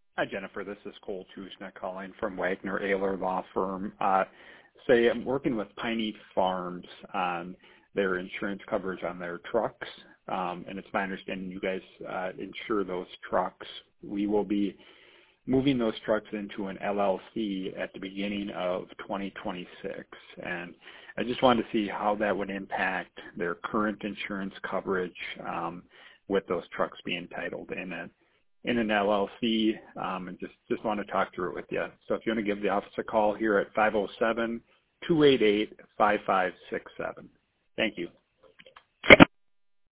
Hi, Jennifer. This is Cole Chusna calling from Wagner Ayler Law Firm. I'm working with Piney Farms on their insurance coverage on their trucks, and it's my understanding you guys insure those trucks. We will be moving those trucks into an LLC at the beginning of 2026, and I just wanted to see how that would impact their current insurance coverage with those trucks being titled in an LLC, and just want to talk through it with you. So if you want to give the office a call here at 507-288-5567. Thank you.